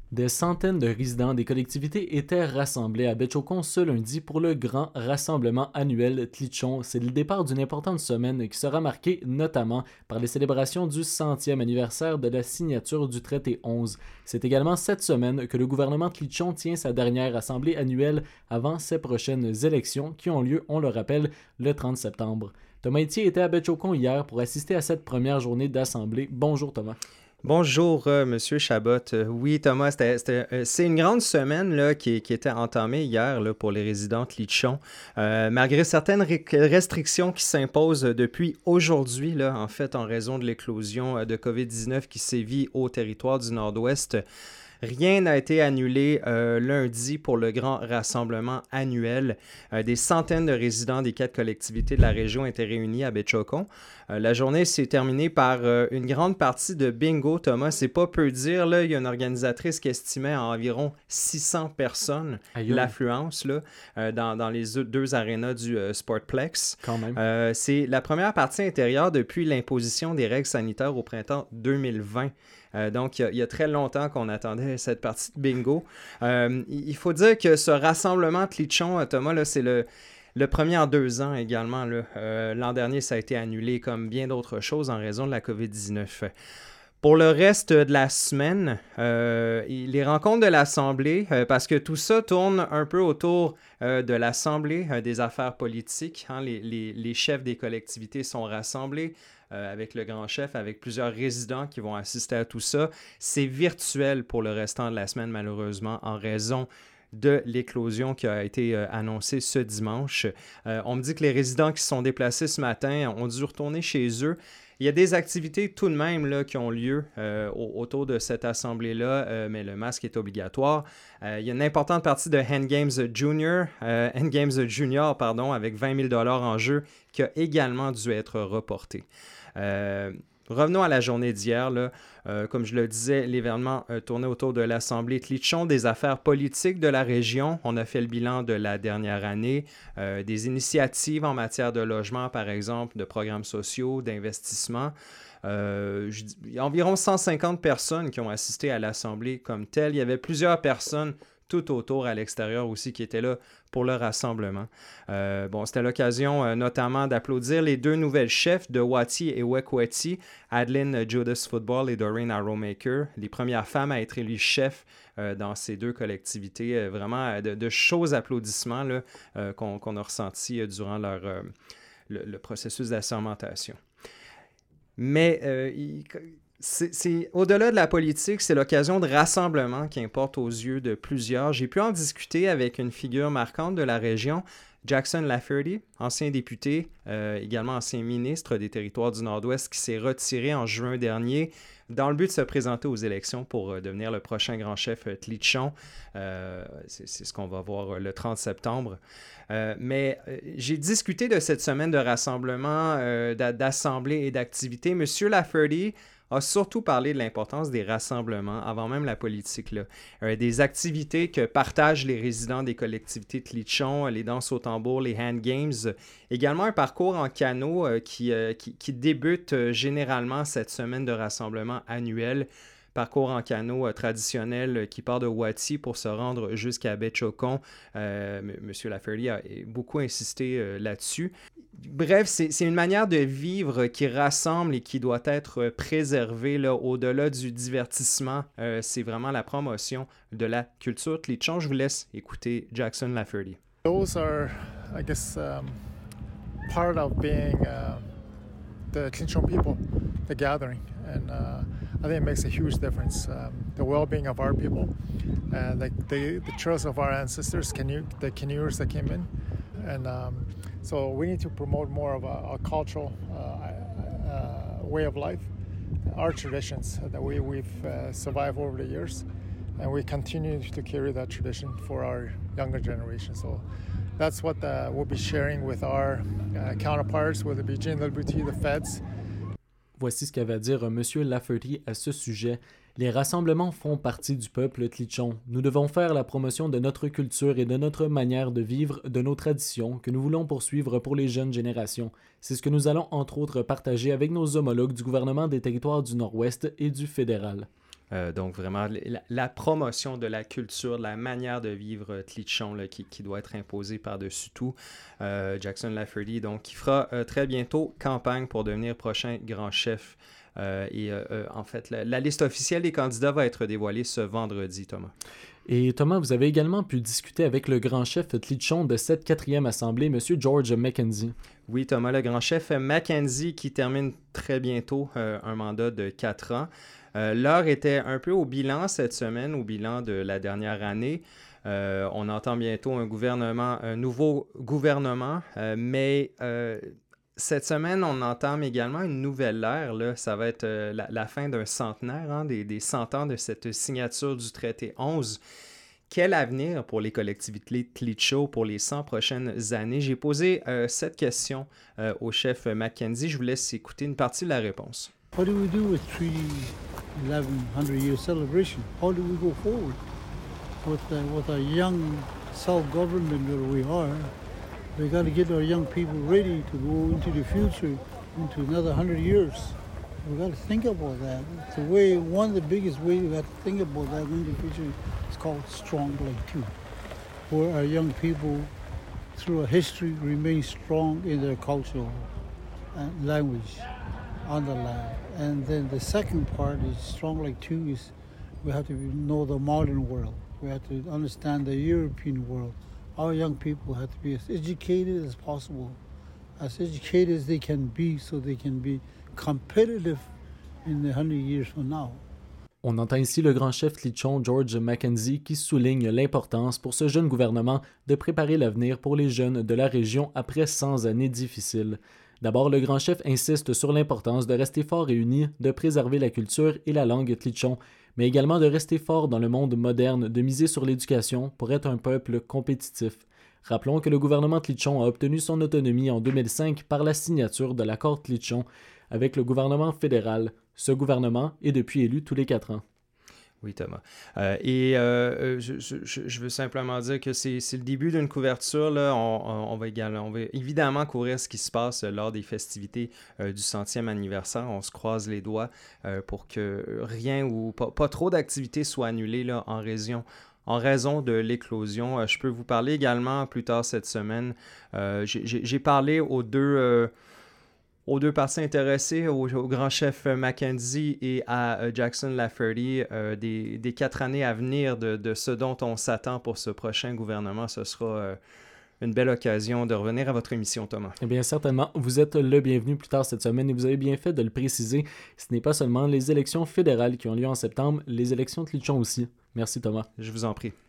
Des centaines de résidents des collectivités étaient rassemblés à Betchokon ce lundi pour le grand rassemblement annuel Tlitchon. C'est le départ d'une importante semaine qui sera marquée notamment par les célébrations du 100e anniversaire de la signature du traité 11. C'est également cette semaine que le gouvernement Tlitchon tient sa dernière assemblée annuelle avant ses prochaines élections qui ont lieu, on le rappelle, le 30 septembre. Thomas Etier était à Betchokon hier pour assister à cette première journée d'assemblée. Bonjour Thomas. Bonjour, Monsieur Chabot. Oui, Thomas, c'est une grande semaine là, qui était entamée hier là, pour les résidents de Litchon. Malgré certaines restrictions qui s'imposent depuis aujourd'hui, là, en fait, en raison de l'éclosion de COVID-19 qui sévit au territoire du Nord-Ouest. Rien n'a été annulé lundi pour le grand rassemblement annuel. Des centaines de résidents des 4 collectivités de la région étaient réunis à Betchokon. La journée s'est terminée par une grande partie de bingo, Thomas. C'est pas peu dire, là. Il y a une organisatrice qui estimait à environ 600 personnes l'affluence là, dans les deux arénas du Sportplex. Quand même. C'est la première partie intérieure depuis l'imposition des règles sanitaires au printemps 2020. Donc, il y a très longtemps qu'on attendait cette partie de bingo. Il faut dire que ce rassemblement Tlitchon, Thomas, là, c'est le premier en 2 ans également. L'an dernier, ça a été annulé comme bien d'autres choses en raison de la COVID-19. Pour le reste de la semaine, les rencontres de l'Assemblée, parce que tout ça tourne un peu autour de l'Assemblée des affaires politiques. Hein, les chefs des collectivités sont rassemblés avec le grand chef, avec plusieurs résidents qui vont assister à tout ça. C'est virtuel pour le restant de la semaine, malheureusement, en raison de l'éclosion qui a été annoncée ce dimanche. On me dit que les résidents qui se sont déplacés ce matin ont dû retourner chez eux. Il y a des activités tout de même là, qui ont lieu autour de cette assemblée-là, mais le masque est obligatoire. Il y a une importante partie de Hand Games Junior, avec 20 000 $ en jeu, qui a également dû être reportée. Revenons à la journée d'hier. Là. Comme je le disais, l'événement tournait autour de l'Assemblée Tlitchon, des affaires politiques de la région. On a fait le bilan de la dernière année, des initiatives en matière de logement, par exemple, de programmes sociaux, d'investissement. Il y a environ 150 personnes qui ont assisté à l'Assemblée comme telle. Il y avait plusieurs personnes tout autour à l'extérieur aussi qui étaient là pour le rassemblement. C'était l'occasion notamment d'applaudir les 2 nouvelles chefs de Wati et Wekwati, Adeline Judas Football et Doreen Arrowmaker, les premières femmes à être élues chefs dans ces 2 collectivités. Vraiment de chauds applaudissements là, qu'on a ressentis durant le processus d'assermentation. Mais c'est au-delà de la politique, c'est l'occasion de rassemblement qui importe aux yeux de plusieurs. J'ai pu en discuter avec une figure marquante de la région, Jackson Lafferty, ancien député, également ancien ministre des Territoires du Nord-Ouest, qui s'est retiré en juin dernier dans le but de se présenter aux élections pour devenir le prochain grand chef Tlitchon. C'est ce qu'on va voir le 30 septembre. Mais j'ai discuté de cette semaine de rassemblement, d'assemblée et d'activités. Monsieur Lafferty a surtout parlé de l'importance des rassemblements, avant même la politique, là. Des activités que partagent les résidents des collectivités de Tlitchon, les danses au tambour, les hand games. Également un parcours en canot qui débute généralement cette semaine de rassemblement annuel. Parcours en canot traditionnel qui part de Wati pour se rendre jusqu'à Betchokon. Monsieur Lafferty a beaucoup insisté là-dessus. Bref, c'est une manière de vivre qui rassemble et qui doit être préservée là, au-delà du divertissement. C'est vraiment la promotion de la culture Tlitchon. Je vous laisse écouter Jackson Lafferty. Those are, I guess, part of being the Tlitchon people, the gathering. And I think it makes a huge difference. The well-being of our people, like the trust of our ancestors, the Kenyurs that came in. And so we need to promote more of a cultural way of life, our traditions that we've survived over the years. And we continue to carry that tradition for our younger generation. So that's what we'll be sharing with our counterparts, whether it be GNWT, the feds. Voici ce qu'avait à dire M. Lafferty à ce sujet. Les rassemblements font partie du peuple Tlitchon. Nous devons faire la promotion de notre culture et de notre manière de vivre, de nos traditions, que nous voulons poursuivre pour les jeunes générations. C'est ce que nous allons entre autres partager avec nos homologues du gouvernement des Territoires du Nord-Ouest et du fédéral. Donc vraiment la promotion de la culture, de la manière de vivre Tlitchon là, qui doit être imposée par-dessus tout. Jackson Lafferty, donc, qui fera très bientôt campagne pour devenir prochain grand chef. En fait, la liste officielle des candidats va être dévoilée ce vendredi, Thomas. Et Thomas, vous avez également pu discuter avec le grand chef Tlitchon de cette 4e assemblée, M. George Mackenzie. Oui, Thomas, le grand chef Mackenzie qui termine très bientôt un mandat de 4 ans. L'heure était un peu au bilan cette semaine, au bilan de la dernière année. On entend bientôt un nouveau gouvernement, mais cette semaine, on entame également une nouvelle ère. Là. Ça va être la fin d'un centenaire, des 100 ans de cette signature du traité 11. Quel avenir pour les collectivités Tlitcho pour les 100 prochaines années? J'ai posé cette question au chef Mackenzie. Je vous laisse écouter une partie de la réponse. What do we do with Treaty 11 100-year celebration? How do we go forward with a young self-government that we are? We got to get our young people ready to go into the future, into another 100 years. We got to think about that. It's one of the biggest ways we got to think about that in the future is called Strong Lake 2, where our young people, through a history, remain strong in their cultural language on the land. And then the second part is Strong Lake 2 is we have to know the modern world. We have to understand the European world. Our young people have to be as educated as possible, as educated as they can be so they can be competitive in the 100 years from now. On entend ici le grand chef Tlitchon, George Mackenzie, qui souligne l'importance pour ce jeune gouvernement de préparer l'avenir pour les jeunes de la région après 100 années difficiles. D'abord, le grand chef insiste sur l'importance de rester fort et unis, de préserver la culture et la langue Tlitchon, mais également de rester fort dans le monde moderne, de miser sur l'éducation pour être un peuple compétitif. Rappelons que le gouvernement Tlitchon a obtenu son autonomie en 2005 par la signature de l'accord Tlitchon avec le gouvernement fédéral. Ce gouvernement est depuis élu tous les 4 ans. Oui, Thomas. Je veux simplement dire que c'est le début d'une couverture. Là. On va évidemment couvrir ce qui se passe lors des festivités du 100e anniversaire. On se croise les doigts pour que rien ou pas trop d'activités soient annulées là, en raison de l'éclosion. Je peux vous parler également plus tard cette semaine. J'ai parlé aux deux parties intéressées, au grand chef Mackenzie et à Jackson Lafferty, des 4 années à venir de ce dont on s'attend pour ce prochain gouvernement. Ce sera une belle occasion de revenir à votre émission, Thomas. Eh bien, certainement, vous êtes le bienvenu plus tard cette semaine et vous avez bien fait de le préciser. Ce n'est pas seulement les élections fédérales qui ont lieu en septembre, les élections Tlitchon aussi. Merci, Thomas. Je vous en prie.